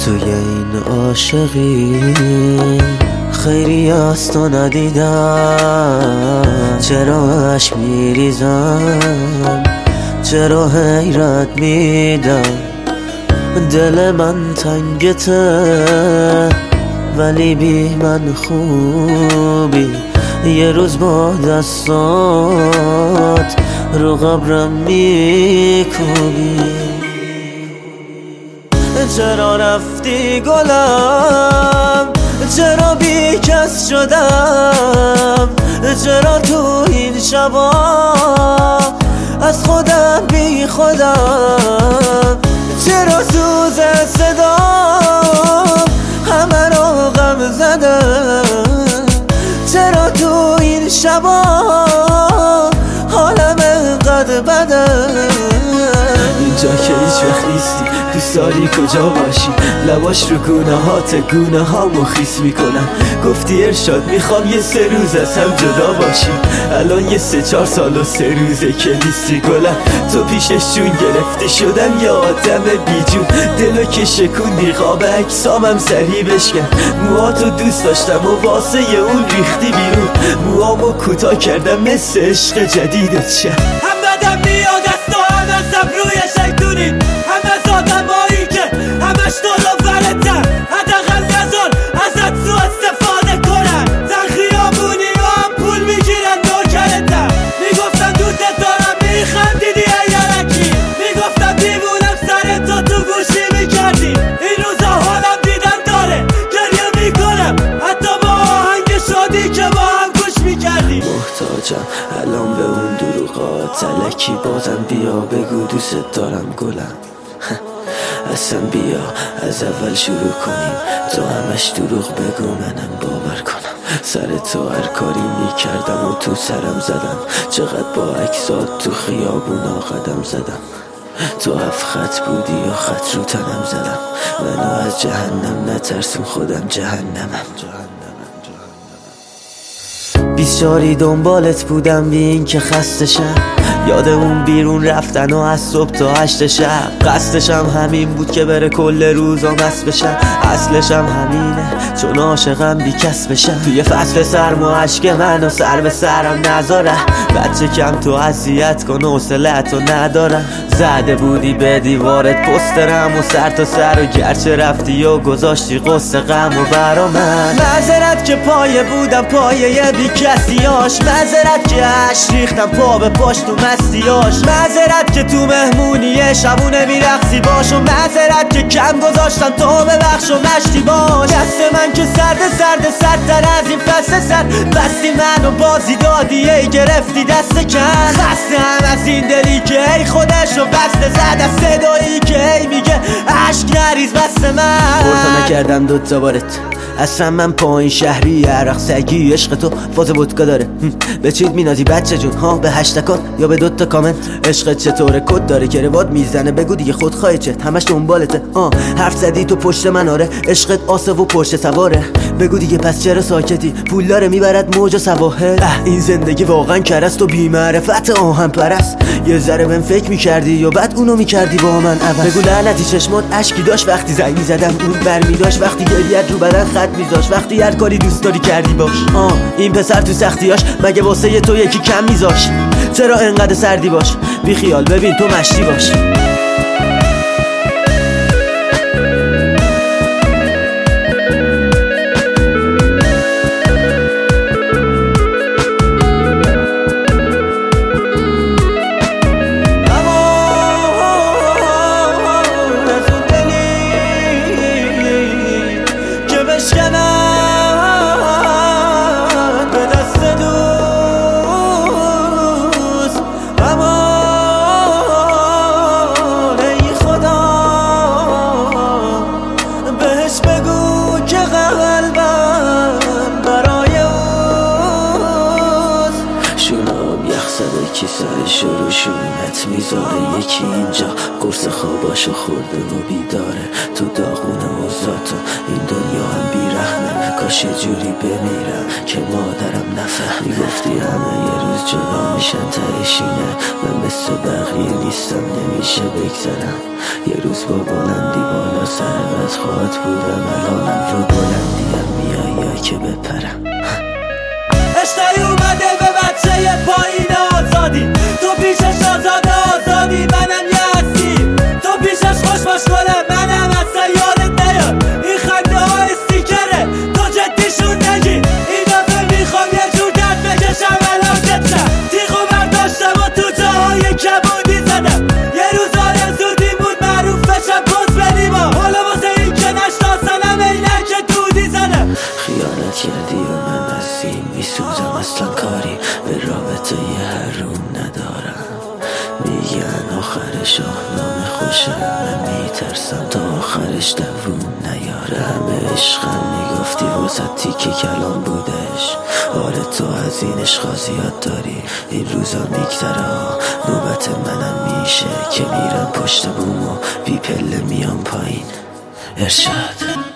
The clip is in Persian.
توی این عاشقی خیری از تو ندیدم، چرا اشک میریزم، چرا حیرت میدم. دل من تنگته ولی بی من خوبی، یه روز با دستات رو قبرم میکوبی. چرا رفتی گلم، چرا بی کس شدم، چرا تو این شبا از خودم بی خودم، چرا سوز صدام همه رو غم زدم، چرا تو این شبا حالم انقدر بدم. اینجا که هیچ وقت نیستی، دوست داری کجا باشی؟ لباش رو گونه هامو خیس میکنم. گفتی ارشاد میخوام یه 3 روز از هم جدا باشی، الان یه 3-4 سال و 3 روزه که نیستی گلم. تو پیشش جون گرفته شدم یه آدم بیجون، دلو که شکوندی قاب اجسامم سری بشکن. موهاتو دوست داشتم و واسه اون ریختی بیرون، موهامو کوتاه کردم مثل عشق جدیدت شد. هم بدم میاد از تو، هم ازم روی شیطونی، هم از آدمایی که همش دلو فرتن. حداقل نذار ازت سو استفاده کنن، زن خیابونی و هم پول میگیرن نوکرتن. میگفتم دوست دارم میخندیدی ایالکی، میگفتم دیوونم سر تو گوشی میکردی. این روزا حالم دیدن داره، گریه میکنم حتی با آهنگ شادی که با هم گوش میکردی. محتاجم الان به اون دروغات تلکی، بازم بیا بگو دوست دارم گلم. اصلا بیا از اول شروع کنیم، تو همش دروغ بگو منم باور کنم. سر تو هر کاری میکردم و تو سرم زدم، چقدر با عکسات تو خیابونا قدم زدم. تو 7 خط بودی و خط رو تنم زدم، منو از جهنم نترسون خودم جهنمم. 24 دنبالت بودم بی این که خسته شم، یاد اون بیرون رفتن و از صبح تا 8 شب. قصدشم همین بود که بره کل روزا مست بشم، اصلشم همینه چون عاشقم بی کس بشم. توی فصل سرما عشق منو سر به سرم نذاره، بچه کم تو اذیت کن حوصله‌تو ندارم. زده بودی به دیوارت پسترم و سر تا سر، و گرچه رفتی و گذاشتی قصه غم و برا من. معذرت که پایه بودم پایه بی کسیاش، معذرت که عشق ریختم پا به پاش تو مستیاش، معذرت که تو مهمونی شبونه میرقصی باش، و معذرت که کم گذاشتم تو ببخش و مشتی باش. دست من که سردتر از این فصل سر، بستی منو بازی دادی ای گرفتی دست کن. خسته هم از این دلی که ای خودش رو بسته زد، از صدایی که ای میگه عشق نریز بست من. برتا نکردم 2 تا بارت، اصلا من پایین شهری عرق سگی، عشق تو فاز ودکا داره. به چیت مینازی بچه جون ها، به هشتکات یا به 2 تا کامنت؟ عشقت چطوره کد داره که رواد میزنه، بگو دیگه خودخواهی چت همش دنبالته. حرف زدی تو پشت من آره، عشقت آسه و پشت سواره. بگو دیگه پس چرا ساکتی، پول داره میبرد موج و سواحل. این زندگی واقعا کرست و بی معرفت آهن پرست. یه ذره بهم فکر میکردی و بعد اونو میکردی با من عوض. بگو لعنتی چشمات اشکی داشت وقتی زنگ میزدم، اون برمیداشت وقتی گریت رو بدن خط میذاش، وقتی هر کاری دوست داری کردی باش. این پسر تو سختیاش مگه واسه تو یکی کم میذاش؟ چرا انقدر سردی باش، بی خیال ببین تو مشتی باش. یکی سرش رو شونت میذاره، یکی اینجا قرص خواباشو خورده و بیداره. تو داغونه و ذاتا این دنیا هم بیرحمه، کاش یه جوری بمیرم که مادرم نفهمه. میگفتی همه یه روز جدا میشن تهشینه، من مثل بقیه نیستم نمیشه بگذرم. یه روز با بلندی بالا بدخواد بودم الانم رو بلندیم میایی که بپرم اشتایی اومده به بچه پایین آزادی تو پیشش آزادی منم یه تو پیشش خوش باش کنه منم اصلا یادت نیاد این خنده ها استیکره تو جدیشون نگیر این دفعه میخوام یه جور درد بکشم علاقتم تیغو برداشتم و تو جاهای کبودی زدم یه روز آرزودی بود معروف بشم پس بدیم حالا واسه این که نشناسنم اینه که دودی زدم خیانت کردی و من ازیم میسوزم اصلا کاری به رابطه یه حروم ندارم میگن آخر شاهنامه خوشم من میترسم تا آخرش دووم نیاره همه عشقم میگفتی واسه تیکه کلام بودش آره تو از این عشقا زیاد داری این روزا میگذره نوبت منم میشه که میرم پشت بوم و بی پله میام پایین ارشاد